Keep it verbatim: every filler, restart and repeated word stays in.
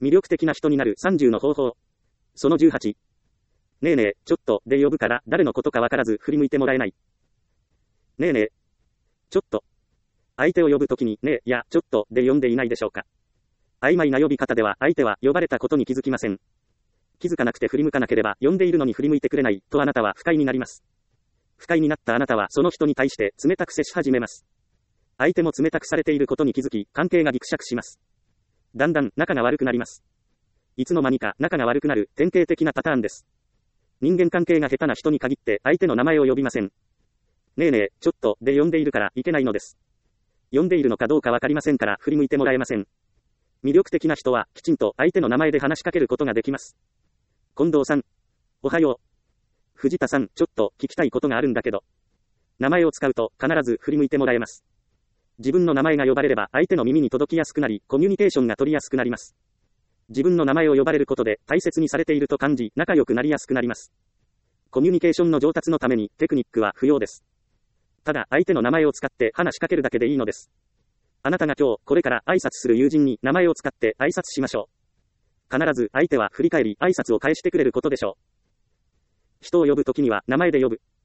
魅力的な人になるさんじゅうの方法。そのじゅうはち。ねえねえ、ちょっとで呼ぶから誰のことかわからず振り向いてもらえない。ねえねえ。ちょっと。相手を呼ぶときにねえやちょっとで呼んでいないでしょうか。曖昧な呼び方では相手は呼ばれたことに気づきません。気づかなくて振り向かなければ呼んでいるのに振り向いてくれないとあなたは不快になります。不快になったあなたはその人に対して冷たく接し始めます。相手も冷たくされていることに気づき関係がギクシャクします。だんだん仲が悪くなります。いつの間にか仲が悪くなる典型的なパターンです。人間関係が下手な人に限って相手の名前を呼びません。ねえねえ、ちょっとで呼んでいるからいけないのです。呼んでいるのかどうかわかりませんから振り向いてもらえません。魅力的な人はきちんと相手の名前で話しかけることができます。近藤さん、おはよう。藤田さん、ちょっと聞きたいことがあるんだけど。名前を使うと必ず振り向いてもらえます。自分の名前が呼ばれれば相手の耳に届きやすくなり、コミュニケーションが取りやすくなります。自分の名前を呼ばれることで大切にされていると感じ、仲良くなりやすくなります。コミュニケーションの上達のためにテクニックは不要です。ただ、相手の名前を使って話しかけるだけでいいのです。あなたが今日、これから挨拶する友人に名前を使って挨拶しましょう。必ず相手は振り返り挨拶を返してくれることでしょう。人を呼ぶときには名前で呼ぶ。